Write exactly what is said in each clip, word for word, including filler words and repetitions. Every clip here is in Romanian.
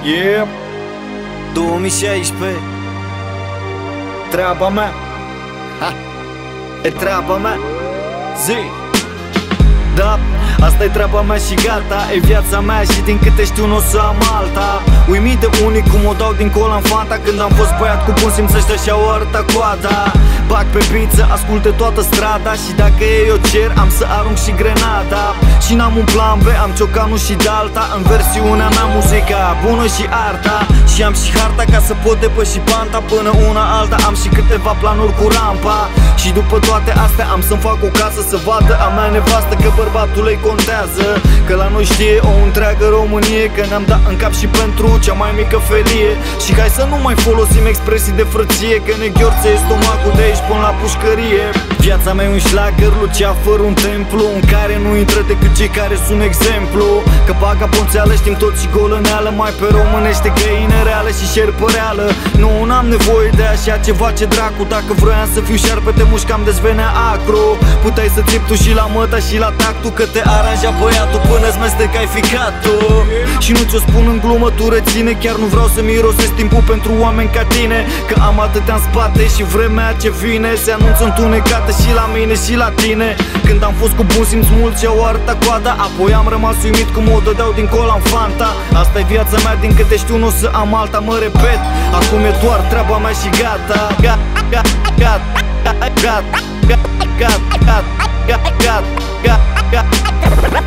Yeah, două mii șaisprezece. Treaba mea, ha, e treaba mea. Zi. Da, asta e treaba mea și gata. E viața mea și din câte știu n-o să am alta. Uimit de unii cum o dau din col în fanta. Când am fost băiat cu bun simț ăștia și-au arătat coada. Bag pe pizza, asculte toată strada. Și dacă e eu cer, am să arunc și grenada. Și n-am un plan B, am ciocanul și dalta. În versiunea mea muzica bună și arta. Și am și harta ca să pot depăși panta. Până una alta am și câteva planuri cu rampa. Și după toate astea am să-mi fac o casă, să vadă a mea nevastă că bărbatul ei contează. Că la noi știe o întreagă Românie că ne-am dat în cap și pentru cea mai mică felie. Și hai să nu mai folosim expresii de frăție, că ne gheorțe stomacul de aici până la pușcărie. Viața mea e un șlagăr, luceafăr, un templu în care nu intră decât cei care sunt exemplu. Că baga ponțeală știm tot și golăneală. Mai pe românește găină reală și șerpă reală. Nu, n-am nevoie de așa ceva, ce dracu. Dacă vroiam să fiu șarpe, te mușcam de zvenea acru. Puteai să țipi tu și la măta și la tactul, că te aranja băiatul până-ți mestecai ficatul. Și nu ți-o spun în glumă, tu reține. Chiar nu vreau să mirosesc timpul pentru oameni ca tine. Că am atâtea în spate și vremea ce vine se anunță întunecată și la mine și la tine. Când am fost cu bun simț mulți și-au arătat coada. Apoi am rămas uimit cum o dădeau din col în fanta. Asta e viața mea, din câte știu n-o să am alta. Mă repet, acum e doar treaba mea și gata. Gata, gata, gata, gata, gata, gata, gata, gata, gata.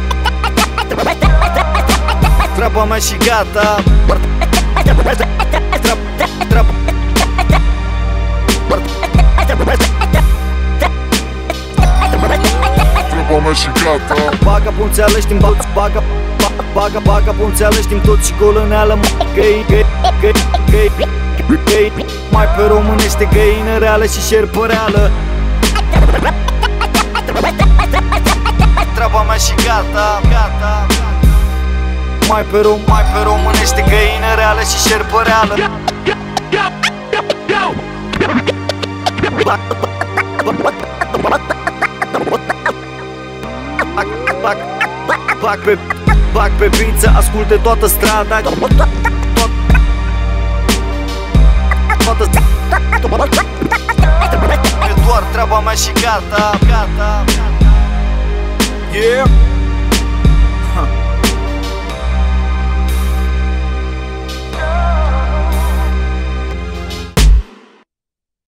Treaba mea și gata. Treaba mea și gata. Baga punțeală, știm toți, baga, baga, baga punțeală, știm toți și golăneală. Găi, găi, găi, găi, găi. Mai pe românește găină reală și șerpă reală. Treaba mea și gata, gata. Mai pe rom, mai pe românește găină reală și șerpă reală. Bag, bag pe, bag pe pizza, asculte toată strada. Toată, e doar treaba mea și gata, gata. Yeah.